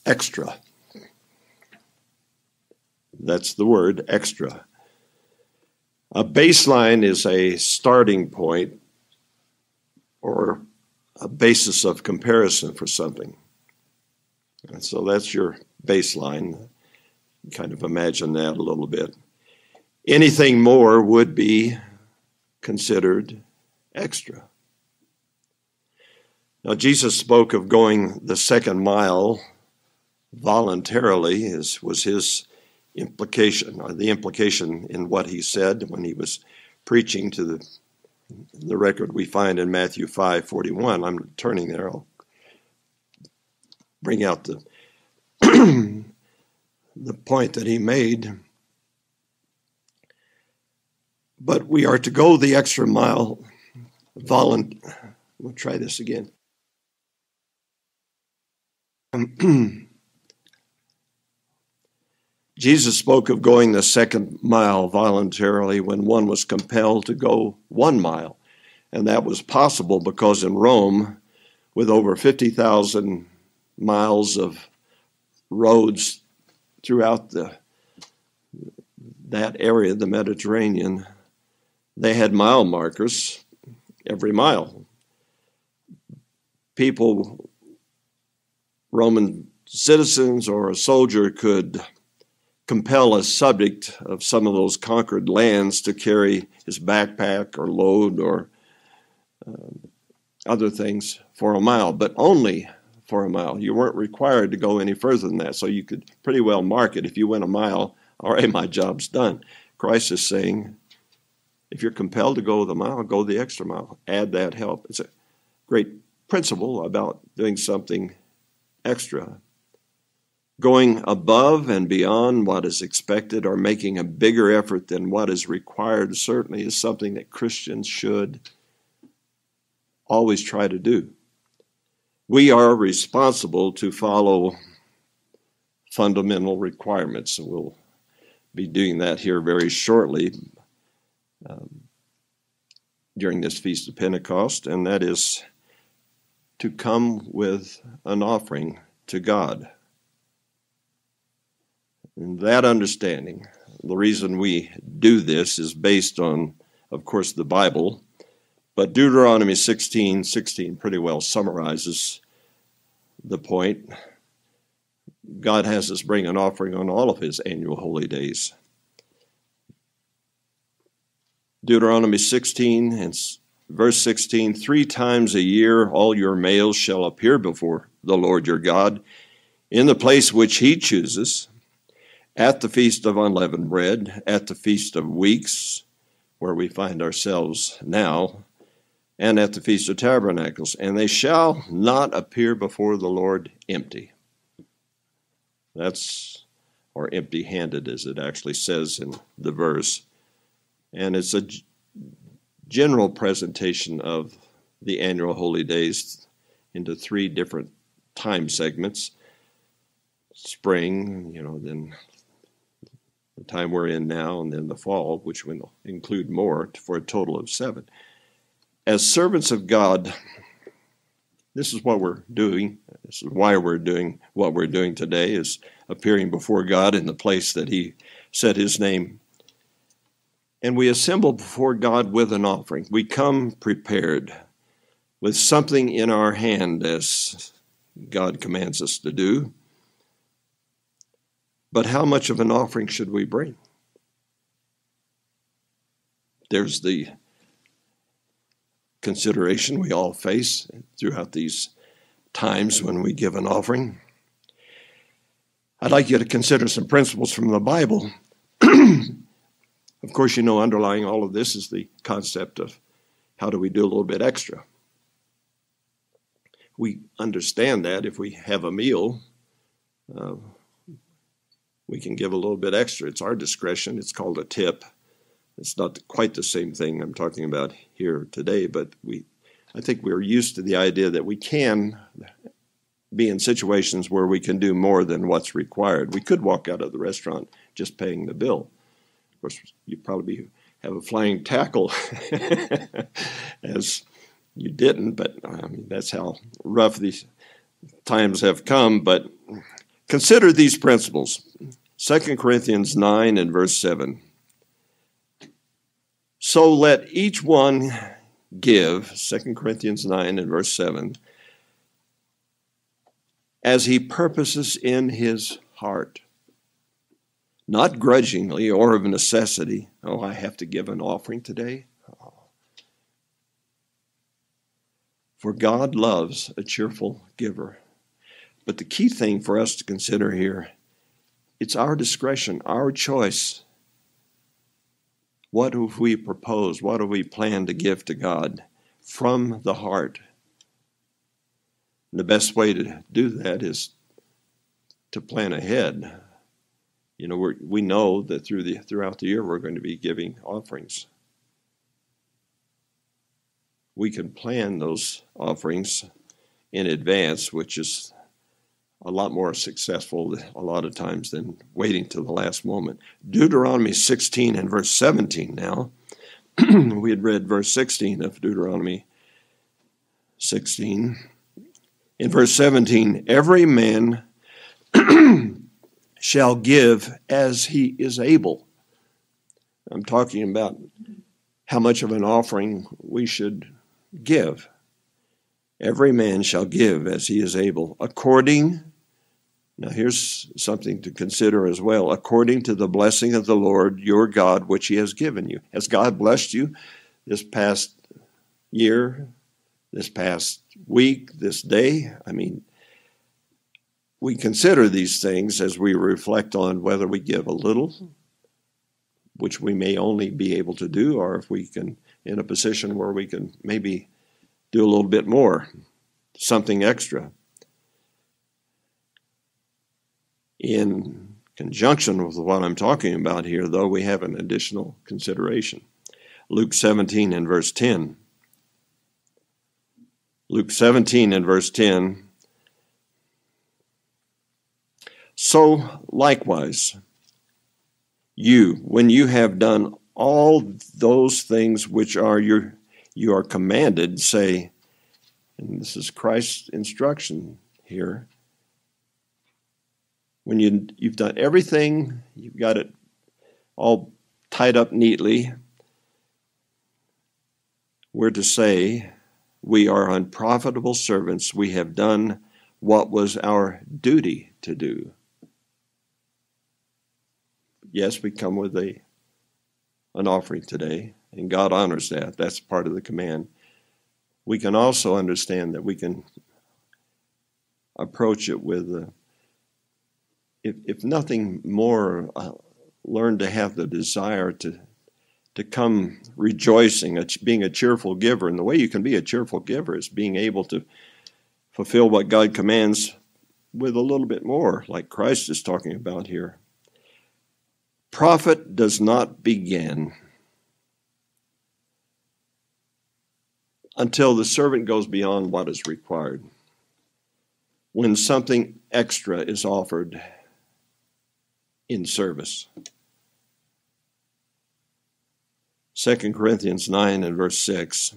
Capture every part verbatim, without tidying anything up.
extra. That's the word, extra. A baseline is a starting point or a basis of comparison for something. And so that's your baseline. Kind of imagine that a little bit. Anything more would be considered extra. Now, Jesus spoke of going the second mile voluntarily, is, was his implication, or the implication in what he said when he was preaching to the, the record we find in Matthew five forty-one. I'm turning there. I'll bring out the, the point that he made. But we are to go the extra mile volunt. We'll try this again. Jesus spoke of going the second mile voluntarily when one was compelled to go one mile. And that was possible because in Rome, with over fifty thousand miles of roads throughout the that area, the Mediterranean, they had mile markers every mile. People, Roman citizens or a soldier could compel a subject of some of those conquered lands to carry his backpack or load or uh, other things for a mile, but only for a mile. You weren't required to go any further than that, so you could pretty well mark it. If you went a mile, all right, my job's done. Christ is saying, if you're compelled to go the mile, go the extra mile. Add that help. It's a great principle about doing something extra. Going above and beyond what is expected or making a bigger effort than what is required certainly is something that Christians should always try to do. We are responsible to follow fundamental requirements, and we'll be doing that here very shortly um, during this Feast of Pentecost, and that is to come with an offering to God. And that understanding, the reason we do this is based on, of course, the Bible, but Deuteronomy sixteen sixteen pretty well summarizes the point. God has us bring an offering on all of his annual holy days. Deuteronomy sixteen and verse sixteen, three times a year all your males shall appear before the Lord your God in the place which he chooses, at the Feast of Unleavened Bread, at the Feast of Weeks, where we find ourselves now, and at the Feast of Tabernacles, and they shall not appear before the Lord empty. That's, or empty-handed, as it actually says in the verse. And it's a general presentation of the annual holy days into three different time segments. Spring, you know, then the time we're in now, and then the fall, which will include more, for a total of seven. As servants of God, this is what we're doing. This is why we're doing what we're doing today, is appearing before God in the place that he set his name. And we assemble before God with an offering. We come prepared with something in our hand, as God commands us to do. But how much of an offering should we bring? There's the consideration we all face throughout these times when we give an offering. I'd like you to consider some principles from the Bible. Of course, you know, underlying all of this is the concept of how do we do a little bit extra. We understand that if we have a meal, uh, we can give a little bit extra. It's our discretion. It's called a tip. It's not quite the same thing I'm talking about here today, but we, I think we're used to the idea that we can be in situations where we can do more than what's required. We could walk out of the restaurant just paying the bill. Of course, you probably have a flying tackle as you didn't, but I mean, that's how rough these times have come. But Consider these principles. Second Corinthians nine and verse seven. So let each one give, Second Corinthians nine and verse seven, as he purposes in his heart, not grudgingly or of necessity. Oh, I have to give an offering today. Oh. For God loves a cheerful giver. But the key thing for us to consider here, it's our discretion, our choice. What have we proposed? What have we planned to give to God from the heart? And the best way to do that is to plan ahead. You know, we're, we know that through the throughout the year we're going to be giving offerings. We can plan those offerings in advance, which is a lot more successful a lot of times than waiting till the last moment. Deuteronomy sixteen and verse seventeen now. We had read verse sixteen of Deuteronomy sixteen. In verse seventeen, every man shall give as he is able. I'm talking about how much of an offering we should give. Every man shall give as he is able, according, now here's something to consider as well, according to the blessing of the Lord your God, which he has given you. Has God blessed you this past year, this past week, this day? I mean, we consider these things as we reflect on whether we give a little, which we may only be able to do, or if we can, in a position where we can maybe do a little bit more, something extra. In conjunction with what I'm talking about here, though, we have an additional consideration. Luke seventeen and verse ten. Luke seventeen and verse ten. So likewise, you, when you have done all those things which are your you are commanded, say, and this is Christ's instruction here, when you, you've done everything, you've got it all tied up neatly, we're to say, we are unprofitable servants, we have done what was our duty to do. Yes, we come with a an offering today, and God honors that. That's part of the command. We can also understand that we can approach it with, uh, if, if nothing more, uh, learn to have the desire to to come rejoicing, a, being a cheerful giver. And the way you can be a cheerful giver is being able to fulfill what God commands with a little bit more, like Christ is talking about here. Profit does not begin until the servant goes beyond what is required. When something extra is offered in service. Second Corinthians nine and verse six.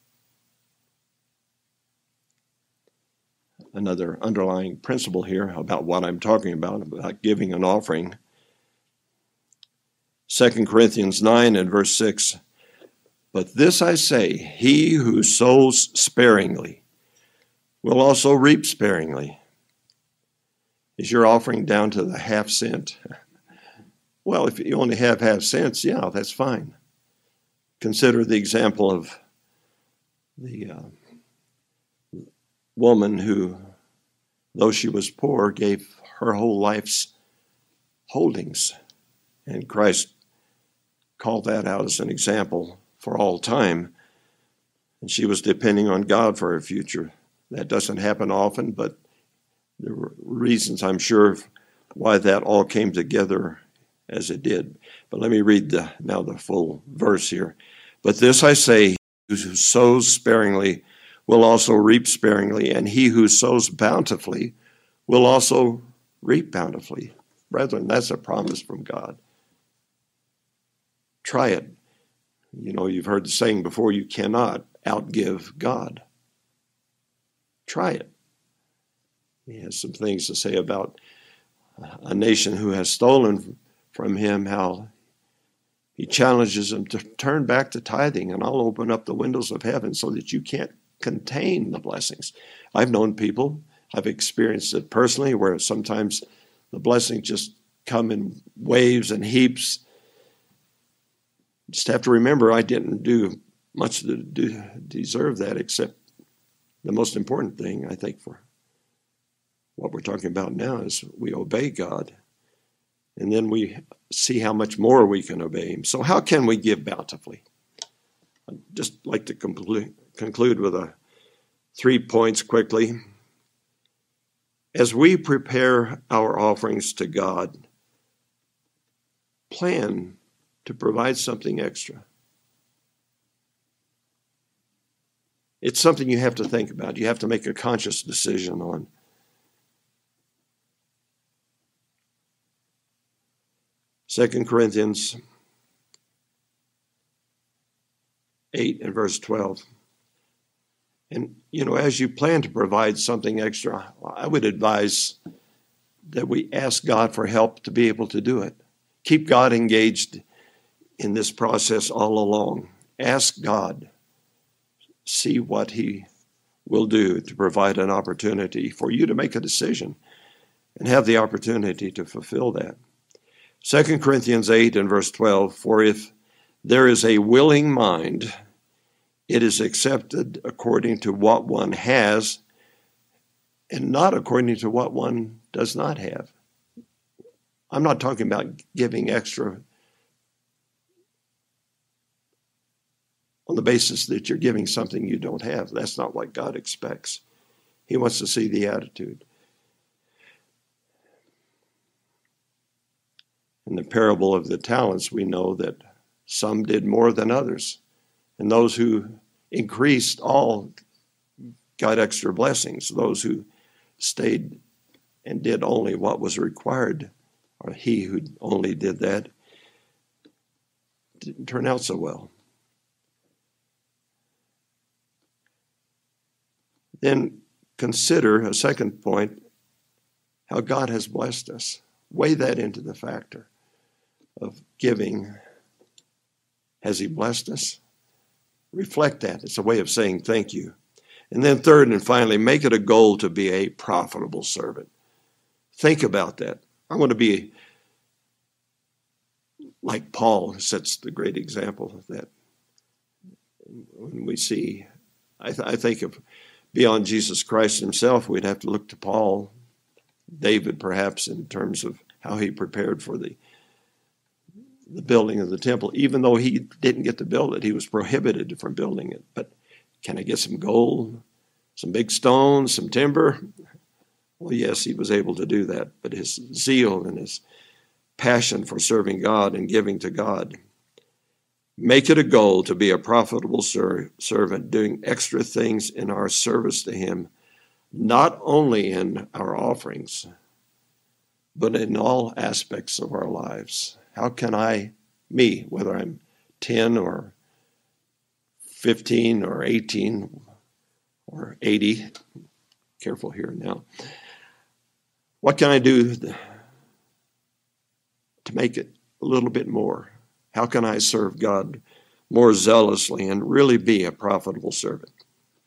Another underlying principle here about what I'm talking about, about giving an offering. Second Corinthians nine and verse six. But this I say, he who sows sparingly will also reap sparingly. Is your offering down to the half cent? Well, if you only have half cents, yeah, that's fine. Consider the example of the uh, woman who, though she was poor, gave her whole life's holdings. And Christ called that out as an example for all time. And she was depending on God for her future. That doesn't happen often, but there were reasons, I'm sure, why that all came together as it did. But let me read the, now the full verse here. But this I say, he who sows sparingly will also reap sparingly, and he who sows bountifully will also reap bountifully. Brethren, that's a promise from God. Try it. You know, you've heard the saying before, you cannot outgive God. Try it. He has some things to say about a nation who has stolen from him, how he challenges them to turn back to tithing, and I'll open up the windows of heaven so that you can't contain the blessings. I've known people, I've experienced it personally, where sometimes the blessings just come in waves and heaps. Just have to remember, I didn't do much to do, deserve that, except the most important thing, I think, for what we're talking about now is we obey God, and then we see how much more we can obey him. So how can we give bountifully? I'd just like to conclude, conclude with a three points quickly. As we prepare our offerings to God, plan to provide something extra. It's something you have to think about. You have to make a conscious decision on. Second Corinthians eight and verse twelve. And, you know, as you plan to provide something extra, I would advise that we ask God for help to be able to do it. Keep God engaged in this process all along. Ask God. See what he will do to provide an opportunity for you to make a decision and have the opportunity to fulfill that. Second Corinthians eight and verse twelve, for if there is a willing mind, it is accepted according to what one has and not according to what one does not have. I'm not talking about giving extra on the basis that you're giving something you don't have. That's not what God expects. He wants to see the attitude. In the parable of the talents, we know that some did more than others. And those who increased all got extra blessings. Those who stayed and did only what was required, or he who only did that, didn't turn out so well. Then consider, a second point, how God has blessed us. Weigh that into the factor of giving. Has he blessed us? Reflect that. It's a way of saying thank you. And then third and finally, make it a goal to be a profitable servant. Think about that. I want to be like Paul, sets the great example of that. When we see, I, th- I think of beyond Jesus Christ himself, we'd have to look to Paul, David perhaps, in terms of how he prepared for the the building of the temple. Even though he didn't get to build it, he was prohibited from building it. But can I get some gold, some big stones, some timber? Well, yes, he was able to do that. But his zeal and his passion for serving God and giving to God, make it a goal to be a profitable ser- servant, doing extra things in our service to him, not only in our offerings, but in all aspects of our lives. How can I, me, whether I'm ten or fifteen or eighteen or eighty, careful here now, what can I do to make it a little bit more? How can I serve God more zealously and really be a profitable servant?